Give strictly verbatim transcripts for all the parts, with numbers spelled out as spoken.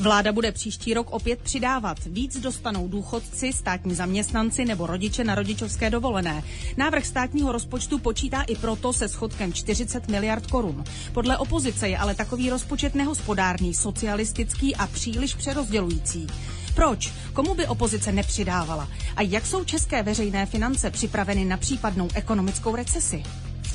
Vláda bude příští rok opět přidávat. Víc dostanou důchodci, státní zaměstnanci nebo rodiče na rodičovské dovolené. Návrh státního rozpočtu počítá i proto se schodkem čtyřicet miliard korun. Podle opozice je ale takový rozpočet nehospodárný, socialistický a příliš přerozdělující. Proč? Komu by opozice nepřidávala? A jak jsou české veřejné finance připraveny na případnou ekonomickou recesi?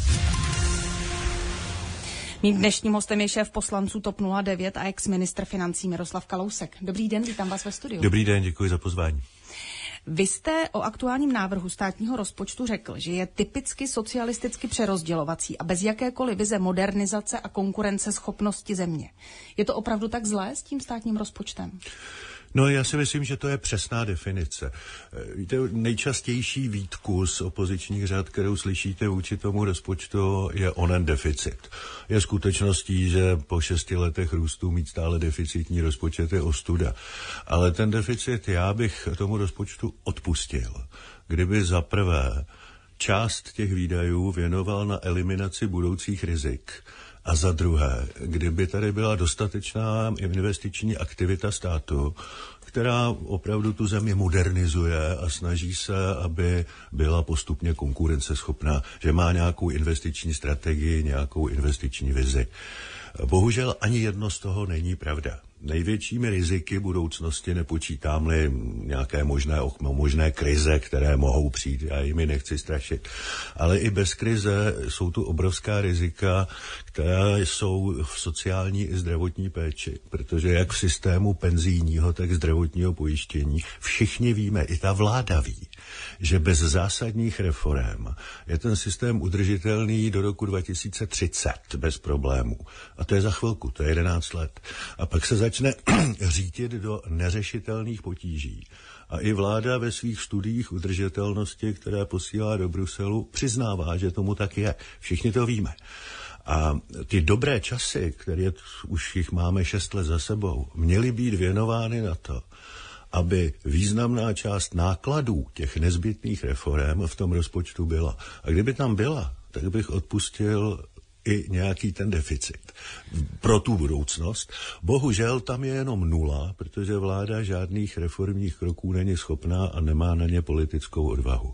Mým dnešním hostem je šéf poslanců TOP nula devět a ex-ministr financí Miroslav Kalousek. Dobrý den, vítám vás ve studiu. Dobrý den, děkuji za pozvání. Vy jste o aktuálním návrhu státního rozpočtu řekl, že je typicky socialisticky přerozdělovací a bez jakékoliv vize modernizace a konkurenceschopnosti země. Je to opravdu tak zlé s tím státním rozpočtem? No, já si myslím, že to je přesná definice. Víte, nejčastější výtku z opozičních řad, kterou slyšíte vůči tomu rozpočtu, je onen deficit. Je skutečností, že po šesti letech růstu mít stále deficitní rozpočet je ostuda. Ale ten deficit já bych tomu rozpočtu odpustil, kdyby za prvé část těch výdajů věnoval na eliminaci budoucích rizik. A za druhé, kdyby tady byla dostatečná investiční aktivita státu, která opravdu tu zemi modernizuje a snaží se, aby byla postupně konkurenceschopná, že má nějakou investiční strategii, nějakou investiční vizi. Bohužel ani jedno z toho není pravda. Největšími riziky budoucnosti nepočítám-li nějaké možné, možné krize, které mohou přijít, já jimi nechci strašit. Ale i bez krize jsou tu obrovská rizika, která jsou v sociální i zdravotní péči. Protože jak v systému penzijního, tak zdravotního pojištění všichni víme, i ta vláda ví, že bez zásadních reforem je ten systém udržitelný do roku dva tisíce třicet bez problémů. A to je za chvilku, to je jedenáct let. A pak se začne řítit do neřešitelných potíží. A i vláda ve svých studiích udržitelnosti, které posílá do Bruselu, přiznává, že tomu tak je. Všichni to víme. A ty dobré časy, které už jich máme šest let za sebou, měly být věnovány na to, aby významná část nákladů těch nezbytných reforem v tom rozpočtu byla. A kdyby tam byla, tak bych odpustil i nějaký ten deficit pro tu budoucnost. Bohužel tam je jenom nula, protože vláda žádných reformních kroků není schopná a nemá na ně politickou odvahu.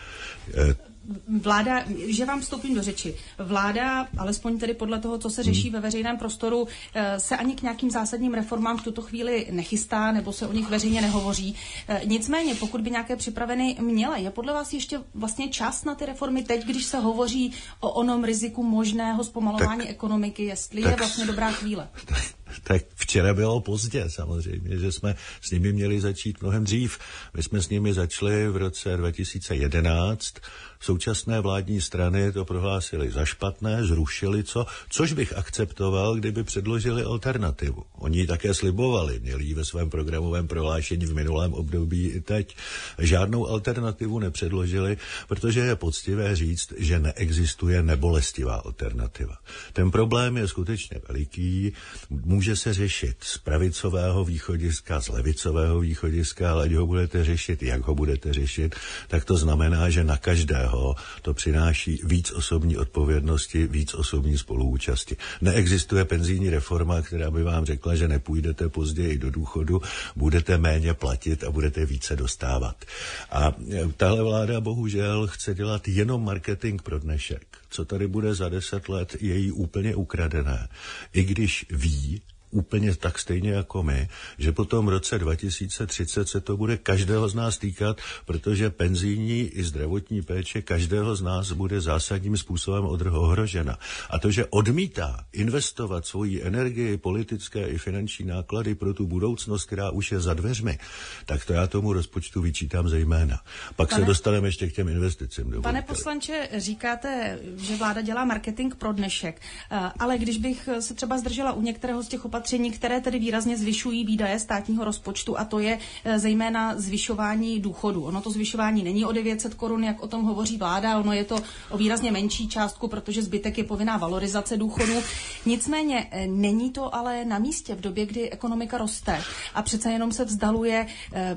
E- Vláda, že vám vstoupím do řeči, vláda, alespoň tedy podle toho, co se řeší ve veřejném prostoru, se ani k nějakým zásadním reformám v tuto chvíli nechystá, nebo se o nich veřejně nehovoří. Nicméně, pokud by nějaké připraveny měla, je podle vás ještě vlastně čas na ty reformy teď, když se hovoří o onom riziku možného zpomalování tak, ekonomiky, jestli tak, je vlastně dobrá chvíle? Tak, tak včera bylo pozdě samozřejmě, že jsme s nimi měli začít mnohem dřív. My jsme s nimi začali v roce dva tisíce jedenáct. Současné vládní strany to prohlásily za špatné, zrušili co, což bych akceptoval, kdyby předložili alternativu. Oni ji také slibovali, měli ji ve svém programovém prohlášení v minulém období i teď. Žádnou alternativu nepředložili, protože je poctivé říct, že neexistuje nebolestivá alternativa. Ten problém je skutečně veliký, může se řešit z pravicového východiska, z levicového východiska, ale ať ho budete řešit, jak ho budete řešit, tak to znamená, že na každého to přináší víc osobní odpovědnosti, víc osobní spoluúčasti. Neexistuje penzijní reforma, která by vám řekla, že nepůjdete později do důchodu, budete méně platit a budete více dostávat. A tahle vláda bohužel chce dělat jenom marketing pro dnešek. Co tady bude za deset let, je jí úplně ukradené. I když ví, úplně tak stejně jako my, že po tom roce dva tisíce třicet se to bude každého z nás týkat, protože penzijní i zdravotní péče každého z nás bude zásadním způsobem ohrožena. A to, že odmítá investovat svoji energii, politické i finanční náklady pro tu budoucnost, která už je za dveřmi, tak to já tomu rozpočtu vyčítám zejména. Pak pane, se dostaneme ještě k těm investicím. Dovolíte. Pane poslanče, říkáte, že vláda dělá marketing pro dnešek, ale když bych se třeba zdržela u některého z těch opatření, které tedy výrazně zvyšují výdaje státního rozpočtu, a to je zejména zvyšování důchodu. Ono to zvyšování není o devět set korun, jak o tom hovoří vláda, ono je to o výrazně menší částku, protože zbytek je povinná valorizace důchodu. Nicméně není to ale na místě v době, kdy ekonomika roste a přece jenom se vzdaluje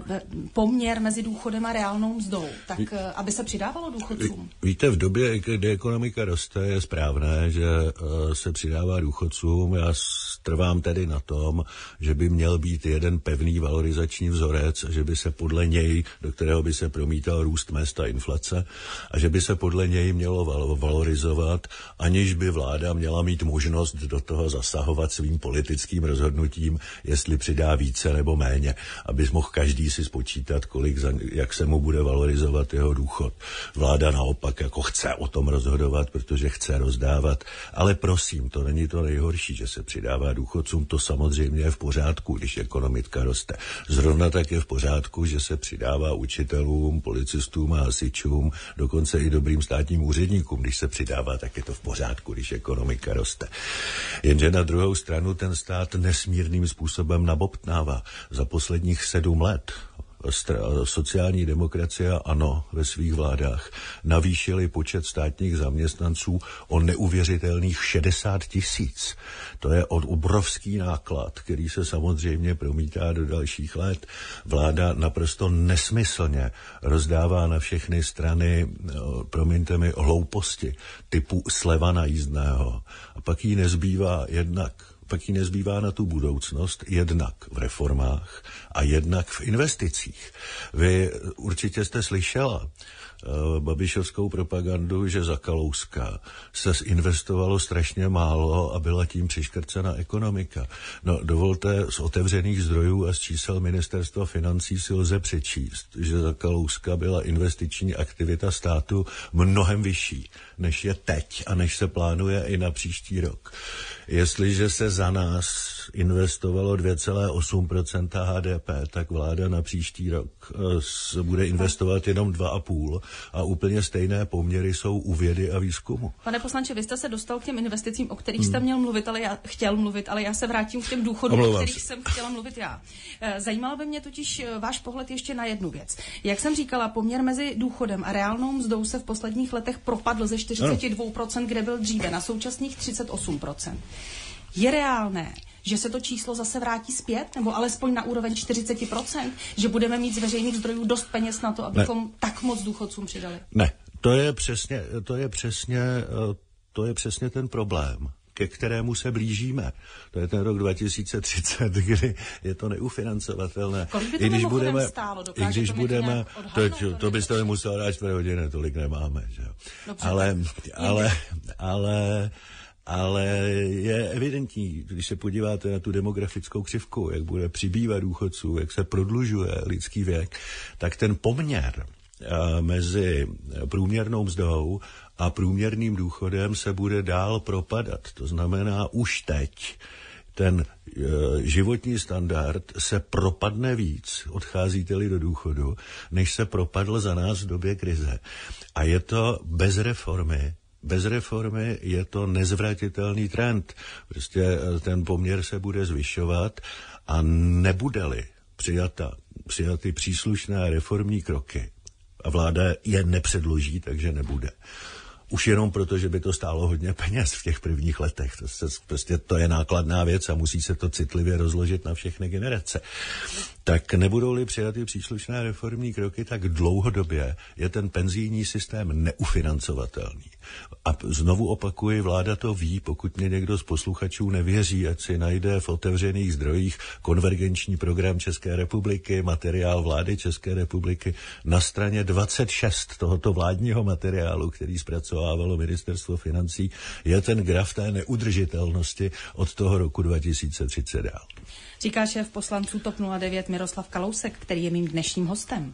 poměr mezi důchodem a reálnou mzdou. Tak aby se přidávalo důchodcům? Víte, v době, kdy ekonomika roste, je správné, že se přidává důchodcům. Já trvám tedy na tom, že by měl být jeden pevný valorizační vzorec, že by se podle něj, do kterého by se promítal růst mezd a inflace, a že by se podle něj mělo valorizovat, aniž by vláda měla mít možnost do toho zasahovat svým politickým rozhodnutím, jestli přidá více nebo méně, aby mohl každý si spočítat, kolik za, jak se mu bude valorizovat jeho důchod. Vláda naopak jako chce o tom rozhodovat, protože chce rozdávat, ale prosím, to není to nejhorší, že se přidává důchodcům, to samozřejmě je v pořádku, když ekonomika roste. Zrovna tak je v pořádku, že se přidává učitelům, policistům a hasičům, dokonce i dobrým státním úředníkům, když se přidává, tak je to v pořádku, když ekonomika roste. Jenže na druhou stranu ten stát nesmírným způsobem nabobtnává. Za posledních sedm let sociální demokracie a ANO ve svých vládách navýšili počet státních zaměstnanců o neuvěřitelných šedesát tisíc. To je obrovský náklad, který se samozřejmě promítá do dalších let. Vláda naprosto nesmyslně rozdává na všechny strany, promiňte mi, hlouposti typu sleva na jízdného. A pak jí nezbývá jednak pak jí nezbývá na tu budoucnost jednak v reformách a jednak v investicích. Vy určitě jste slyšela uh, babišovskou propagandu, že za Kalouska se investovalo strašně málo a byla tím přiškrcena ekonomika. No, dovolte, z otevřených zdrojů a z čísel ministerstva financí si lze přečíst, že za Kalouska byla investiční aktivita státu mnohem vyšší, než je teď a než se plánuje i na příští rok. Jestliže se za nás investovalo dvě celá osm procenta H D P, tak vláda na příští rok uh, bude investovat jenom dva a půl a úplně stejné poměry jsou u vědy a výzkumu. Pane poslanče, vy jste se dostal k těm investicím, o kterých jste měl mluvit, ale já chtěl mluvit, ale já se vrátím k těm důchodům, o kterých jsem chtěla mluvit já. Zajímalo by mě totiž váš pohled ještě na jednu věc. Jak jsem říkala, poměr mezi důchodem a reálnou mzdou se v posledních letech propadl ze čtyřicet dva procent, kde byl dříve, na současných třicet osm procent. Je reálné, že se to číslo zase vrátí zpět, nebo alespoň na úroveň čtyřicet procent, že budeme mít z veřejných zdrojů dost peněz na to, abychom ne. tak moc důchodcům přidali? Ne, to je přesně, to je přesně, to je přesně ten problém, ke kterému se blížíme. To je ten rok dva tisíce třicet, kdy je to neufinancovatelné. Kolik by to mimochodem budeme, stálo? I když to budeme, to, to byste mi musel dát čtvrt hodiny, tolik nemáme. Že? Dobře, ale, ale, ale, ale je evidentní, když se podíváte na tu demografickou křivku, jak bude přibývat důchodců, jak se prodlužuje lidský věk, tak ten poměr mezi průměrnou mzdou a průměrným důchodem se bude dál propadat. To znamená, už teď ten e, životní standard se propadne víc, odcházíte-li do důchodu, než se propadl za nás v době krize. A je to bez reformy. Bez reformy je to nezvratitelný trend. Prostě ten poměr se bude zvyšovat a nebude-li přijata, přijaty příslušné reformní kroky, a vláda je nepředloží, takže nebude. Už jenom proto, že by to stálo hodně peněz v těch prvních letech. To, se, prostě to je nákladná věc a musí se to citlivě rozložit na všechny generace. Tak nebudou-li přijaty příslušné reformní kroky, tak dlouhodobě je ten penzijní systém neufinancovatelný. A znovu opakuji, vláda to ví, pokud mě někdo z posluchačů nevěří, ať si najde v otevřených zdrojích konvergenční program České republiky, materiál vlády České republiky na straně dvacet šest tohoto vládního materiálu, který zpracovávalo ministerstvo financí, je ten graf té neudržitelnosti od toho roku dva tisíce třicet dál. Říká šéf poslanců TOP nula devět Miroslav Kalousek, který je mým dnešním hostem.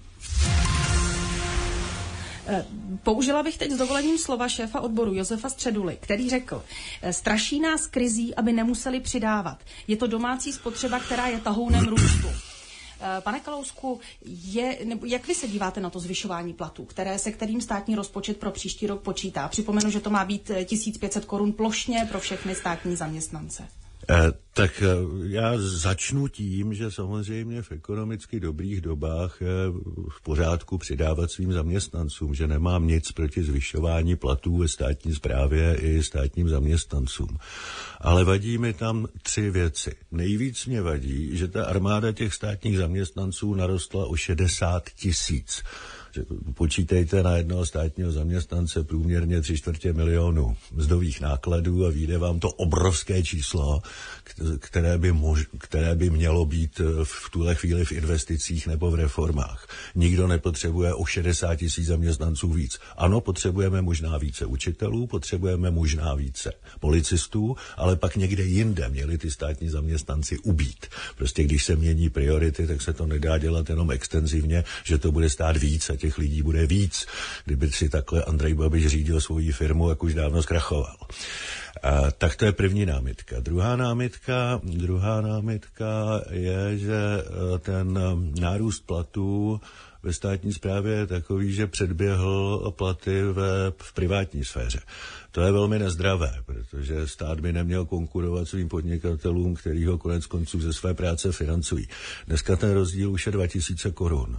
Použila bych teď s dovolením slova šéfa odboru Josefa Středuly, který řekl, straší nás krizí, aby nemuseli přidávat. Je to domácí spotřeba, která je tahounem růstu. Pane Kalousku, je, nebo jak vy se díváte na to zvyšování platů, které, se kterým státní rozpočet pro příští rok počítá? Připomenu, že to má být tisíc pět set korun plošně pro všechny státní zaměstnance. Eh, tak eh, já začnu tím, že samozřejmě v ekonomicky dobrých dobách je v pořádku přidávat svým zaměstnancům, že nemám nic proti zvyšování platů ve státní správě i státním zaměstnancům. Ale vadí mi tam tři věci. Nejvíc mě vadí, že ta armáda těch státních zaměstnanců narostla o šedesát tisíc. Počítejte na jednoho státního zaměstnance průměrně tři čtvrtě milionu mzdových nákladů a vyjde vám to obrovské číslo, které by, mož, které by mělo být v tuhle chvíli v investicích nebo v reformách. Nikdo nepotřebuje o šedesát tisíc zaměstnanců víc. Ano, potřebujeme možná více učitelů, potřebujeme možná více policistů, ale pak někde jinde měli ty státní zaměstnanci ubít. Prostě když se mění priority, tak se to nedá dělat jenom extenzivně, že to bude stát víc a těch lidí bude víc. Kdyby si takhle Andrej Babiš řídil svoji firmu, jak už dávno zkrachoval. A, tak to je první námitka. Druhá námitka, druhá námitka je, že ten nárůst platů ve státní správě je takový, že předběhl platy ve, v privátní sféře. To je velmi nezdravé, protože stát by neměl konkurovat svým podnikatelům, který ho konec konců ze své práce financují. Dneska ten rozdíl už je dva tisíce korun.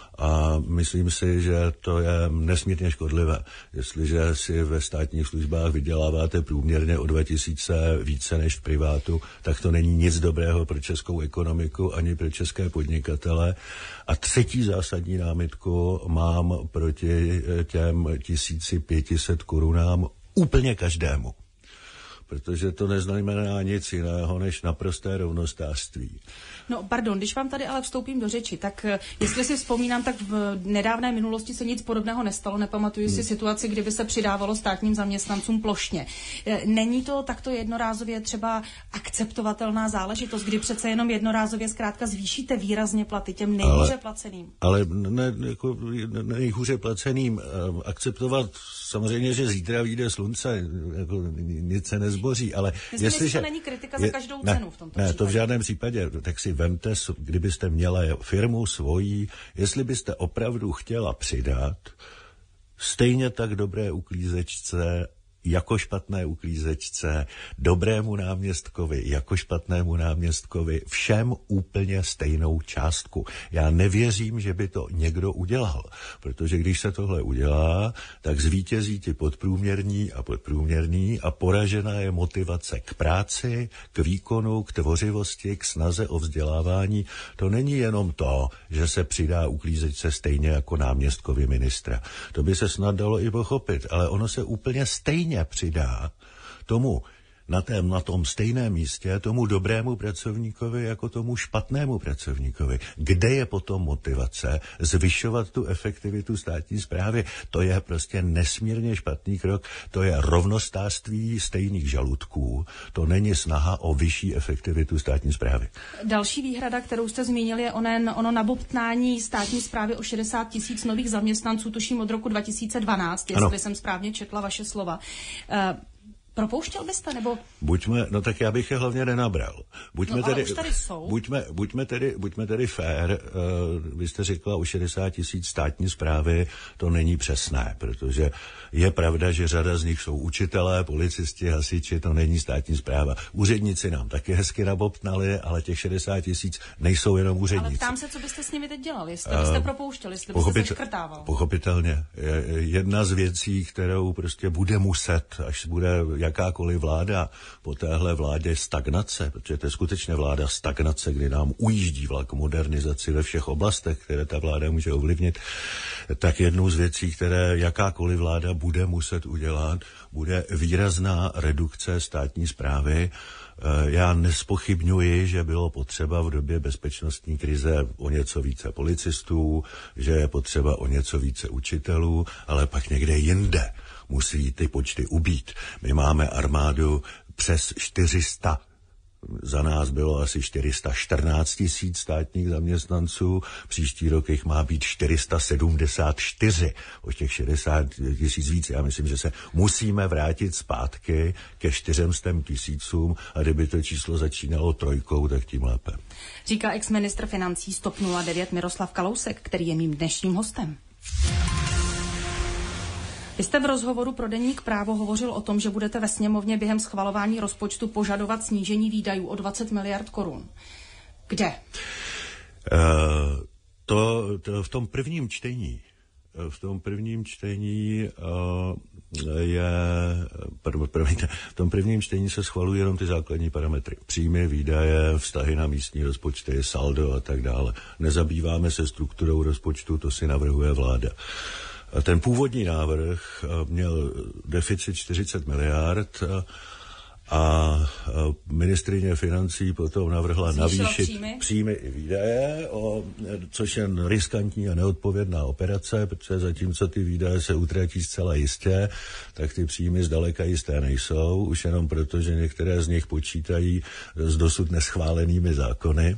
A myslím si, že to je nesmírně škodlivé. Jestliže si ve státních službách vyděláváte průměrně o dva tisíce více než v privátu, tak to není nic dobrého pro českou ekonomiku ani pro české podnikatele. A třetí zásadní námitku mám proti těm tisíci pěti set korunám úplně každému. Protože to neznamená nic jiného než naprosté rovnostářství. No, pardon, když vám tady ale vstoupím do řeči, tak jestli si vzpomínám, tak v nedávné minulosti se nic podobného nestalo. Nepamatuji hmm. si situaci, kdyby se přidávalo státním zaměstnancům plošně. Není to takto jednorázově třeba akceptovatelná záležitost, kdy přece jenom jednorázově zkrátka zvýšíte výrazně platy těm nejhůře placeným? Ale ne, jako nejhůře placeným akceptovat samozřejmě, že zítra vyjde slunce, jako nic se nezboří, ale myslím, jestliže... to není kritika za každou je, cenu v tomto ne, případě. To v žádném případě. Tak si vemte, kdybyste měla firmu svojí, jestli byste opravdu chtěla přidat, stejně tak dobré uklízečce, jako špatné uklízečce, dobrému náměstkovi, jako špatnému náměstkovi, všem úplně stejnou částku. Já nevěřím, že by to někdo udělal, protože když se tohle udělá, tak zvítězí ti podprůměrní a podprůměrní a poražena je motivace k práci, k výkonu, k tvořivosti, k snaze o vzdělávání. To není jenom to, že se přidá uklízečce stejně jako náměstkovi ministra. To by se snad dalo i pochopit, ale ono se úplně stejně přidá tomu na, tém, na tom stejném místě tomu dobrému pracovníkovi jako tomu špatnému pracovníkovi. Kde je potom motivace zvyšovat tu efektivitu státní správy? To je prostě nesmírně špatný krok. To je rovnostářství stejných žaludků. To není snaha o vyšší efektivitu státní správy. Další výhrada, kterou jste zmínil, je onen, ono nabobtnání státní správy o šedesát tisíc nových zaměstnanců, tuším od roku dva tisíce dvanáct, jestli ano. jsem správně četla vaše slova. Uh, Propouštěl byste, nebo? Buďme, no tak já bych je hlavně nenabral. Buďme no, ale tedy, už tady jsou. Buďme, buďme, tedy, buďme tedy fair. Uh, vy jste řekla o šedesát tisíc státní správy, to není přesné, protože je pravda, že řada z nich jsou učitelé, policisti, hasiči, to není státní správa. Úředníci nám taky hezky nabobtnali, ale těch šedesát tisíc nejsou jenom úředníci. Ale ptám se, co byste s nimi teď dělali, jestli byste uh, propouštěli, jestli byste pochopit, se škrtával. Pochopitelně. Je jedna z věcí, kterou prostě bude muset, až bude jakákoliv vláda po téhle vládě stagnace, protože to je skutečně vláda stagnace, kdy nám ujíždí vlak modernizaci ve všech oblastech, které ta vláda může ovlivnit, tak jednou z věcí, které jakákoliv vláda bude muset udělat, bude výrazná redukce státní správy. Já nespochybňuji, že bylo potřeba v době bezpečnostní krize o něco více policistů, že je potřeba o něco více učitelů, ale pak někde jinde musí ty počty ubít. My máme armádu přes čtyři sta. Za nás bylo asi čtyři sta čtrnáct tisíc státních zaměstnanců, příští rok jich má být čtyři sta sedmdesát čtyři, o těch šedesát tisíc víc. Já myslím, že se musíme vrátit zpátky ke čtyřem tisícům a kdyby to číslo začínalo trojkou, tak tím lépe. Říká ex-ministr financí z TOP nula devět Miroslav Kalousek, který je mým dnešním hostem. Vy jste v rozhovoru pro deník Právo hovořil o tom, že budete ve sněmovně během schvalování rozpočtu požadovat snížení výdajů o dvacet miliard korun. Kde? Uh, to, to v tom prvním čtení v tom prvním čtení je, promiňte, v tom prvním čtení se schvalují jenom ty základní parametry. Příjmy, výdaje, vztahy na místní rozpočty, saldo a tak dále. Nezabýváme se strukturou rozpočtu, to si navrhuje vláda. Ten původní návrh měl deficit čtyřicet miliard a ministryně financí potom navrhla navýšit příjmy. příjmy i výdaje, o, což je riskantní a neodpovědná operace, protože zatímco ty výdaje se utratí zcela jistě, tak ty příjmy zdaleka jisté nejsou, už jenom proto, že některé z nich počítají s dosud neschválenými zákony.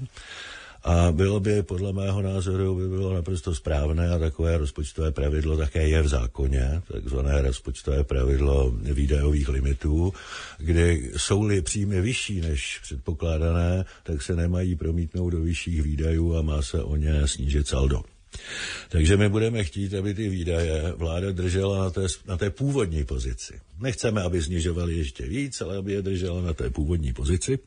A bylo by, podle mého názoru, by bylo naprosto správné, a takové rozpočtové pravidlo také je v zákoně, takzvané rozpočtové pravidlo výdajových limitů, kdy jsou-li příjmy vyšší než předpokládané, tak se nemají promítnout do vyšších výdajů a má se o ně snížit saldo. Takže my budeme chtít, aby ty výdaje vláda držela na té, na té původní pozici. Nechceme, aby snižovali ještě víc, ale aby je držela na té původní pozici.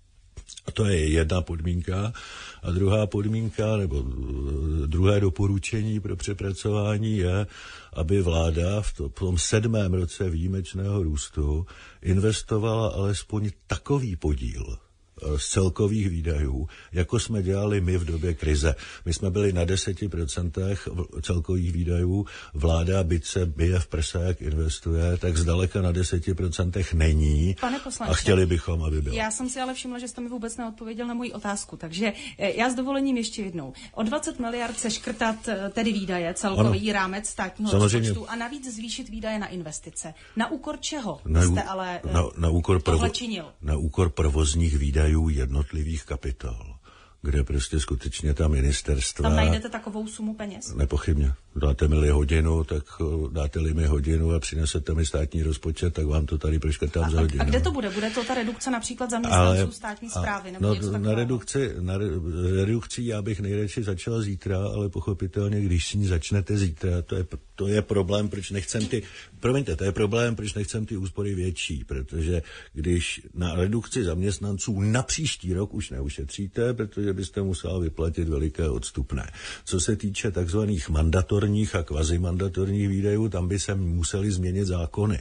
A to je jedna podmínka. A druhá podmínka, nebo druhé doporučení pro přepracování je, aby vláda v tom sedmém roce výjimečného růstu investovala alespoň takový podíl z celkových výdajů, jako jsme dělali my v době krize. My jsme byli na deseti procentech celkových výdajů, vláda, byť se bije v prse, jak investuje, tak zdaleka na deseti procentech není. Pane poslanče, a chtěli bychom, aby bylo. Já jsem si ale všimla, že jste mi vůbec neodpověděl na moji otázku, takže já s dovolením ještě jednou. O dvacet miliard se škrtat tedy výdaje, celkový ano. rámec státního Samozřejmě. rozpočtu a navíc zvýšit výdaje na investice. Na úkor čeho na, jste ale na, na úkor tohle činil? Na úkor provozních výdajů jednotlivých kapitol, kde prostě skutečně ta ministerstva... Tam najdete takovou sumu peněz? Nepochybně. Dáte mi hodinu, tak dáte-li mi hodinu a přinesete mi státní rozpočet, tak vám to tady proškrtám a, za hodinu. A kde to bude? Bude to ta redukce například zaměstnanců ale, státní správy? Nebo no, něco na redukci, na redukci já bych nejradši začala zítra, ale pochopitelně, když s ní začnete zítra, to je, to je problém, proč nechcem ty... Promiňte, to je problém, proč nechcem ty úspory větší, protože když na redukci zaměstnanců na příští rok už neušetříte, protože byste musel vyplatit veliké odstupné. Co se týče takzvaných mandatorních a kvazimandatorních výdajů, tam by se museli změnit zákony. E,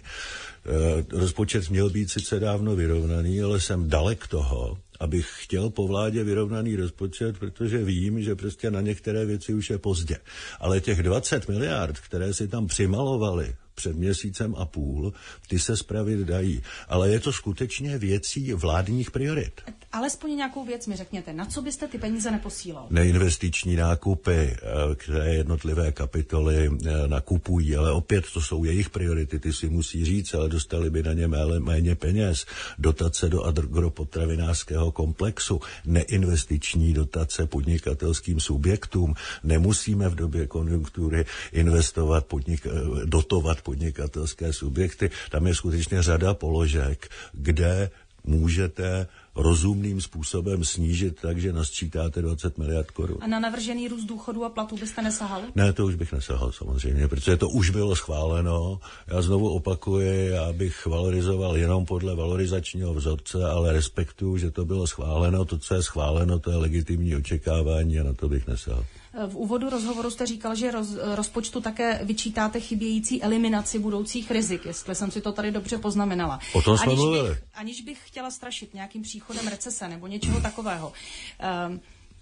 rozpočet měl být sice dávno vyrovnaný, ale jsem dalek toho, abych chtěl po vládě vyrovnaný rozpočet, protože vím, že prostě na některé věci už je pozdě. Ale těch dvacet miliard, které si tam přimalovali před měsícem a půl, ty se spravit dají. Ale je to skutečně věcí vládních priorit. Alespoň nějakou věc mi řekněte. Na co byste ty peníze neposílal? Neinvestiční nákupy, které jednotlivé kapitoly nakupují, ale opět to jsou jejich priority, ty si musí říct, ale dostali by na ně méně peněz. Dotace do agropotravinářského komplexu, neinvestiční dotace podnikatelským subjektům. Nemusíme v době konjunktury investovat, podnik, dotovat podnikatelské subjekty. Tam je skutečně řada položek, kde můžete rozumným způsobem snížit tak, že nasčítáte dvacet miliard korun. A na navržený růst důchodů a platů byste nesahal? Ne, to už bych nesahal samozřejmě, protože to už bylo schváleno. Já znovu opakuji, já bych valorizoval jenom podle valorizačního vzorce, ale respektuju, že to bylo schváleno. To, co je schváleno, to je legitimní očekávání a na to bych nesahal. V úvodu rozhovoru jste říkal, že roz, rozpočtu také vyčítáte chybějící eliminaci budoucích rizik, jestli jsem si to tady dobře poznamenala. O tom jsme mluvili. Bych, aniž bych chtěla strašit nějakým příchodem recese nebo něčeho takového. Um,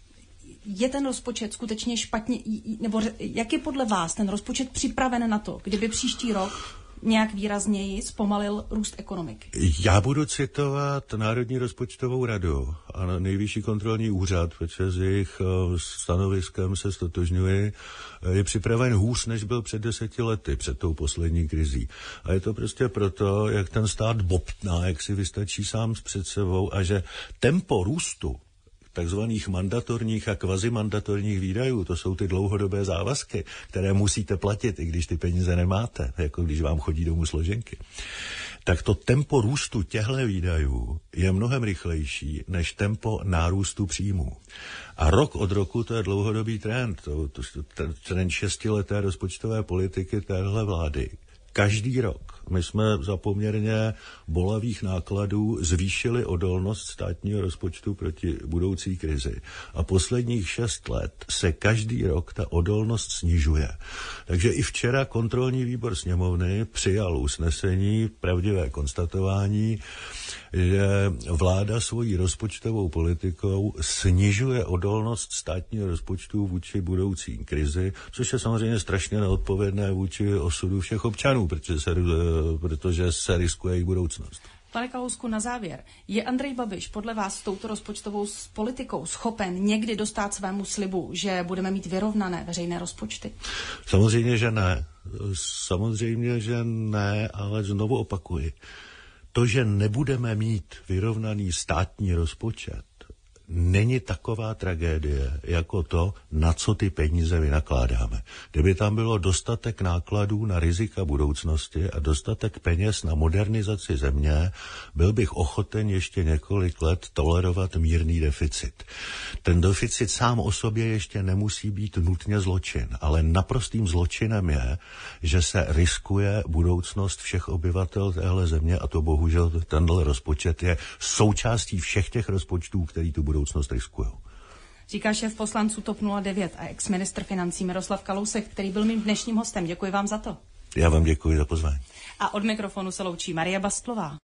je ten rozpočet skutečně špatně, nebo jak je podle vás ten rozpočet připraven na to, kdyby příští rok nějak výrazněji zpomalil růst ekonomiky? Já budu citovat Národní rozpočtovou radu a Nejvyšší kontrolní úřad, protože s jejich stanoviskem se stotožňuji, je připraven hůř, než byl před deseti lety, před tou poslední krizí. A je to prostě proto, jak ten stát bobtná, jak si vystačí sám před sebou a že tempo růstu takzvaných mandatorních a kvazimandatorních výdajů, to jsou ty dlouhodobé závazky, které musíte platit, i když ty peníze nemáte, jako když vám chodí domů složenky. Tak to tempo růstu těchto výdajů je mnohem rychlejší než tempo nárůstu příjmů. A rok od roku to je dlouhodobý trend, to, to, ten trend šestileté rozpočtové politiky téhle vlády. Každý rok My jsme za poměrně bolavých nákladů zvýšili odolnost státního rozpočtu proti budoucí krizi. A posledních šest let se každý rok ta odolnost snižuje. Takže i včera kontrolní výbor sněmovny přijal usnesení, pravdivé konstatování, že vláda svojí rozpočtovou politikou snižuje odolnost státního rozpočtu vůči budoucí krizi, což je samozřejmě strašně neodpovědné vůči osudu všech občanů, protože se, protože se riskuje jejich budoucnost. Pane Kalousku, na závěr. Je Andrej Babiš podle vás s touto rozpočtovou politikou schopen někdy dostát svému slibu, že budeme mít vyrovnané veřejné rozpočty? Samozřejmě, že ne. Samozřejmě, že ne, ale znovu opakuji. To, že nebudeme mít vyrovnaný státní rozpočet, není taková tragédie, jako to, na co ty peníze vynakládáme. Kdyby tam bylo dostatek nákladů na rizika budoucnosti a dostatek peněz na modernizaci země, byl bych ochoten ještě několik let tolerovat mírný deficit. Ten deficit sám o sobě ještě nemusí být nutně zločin, ale naprostým zločinem je, že se riskuje budoucnost všech obyvatel téhle země a to bohužel tenhle rozpočet je součástí všech těch rozpočtů, který tu budoucnost riskují. Říká šéf poslanců TOP nula devět a ex-ministr financí Miroslav Kalousek, který byl mým dnešním hostem. Děkuji vám za to. Já vám děkuji za pozvání. A od mikrofonu se loučí Marie Bastlová.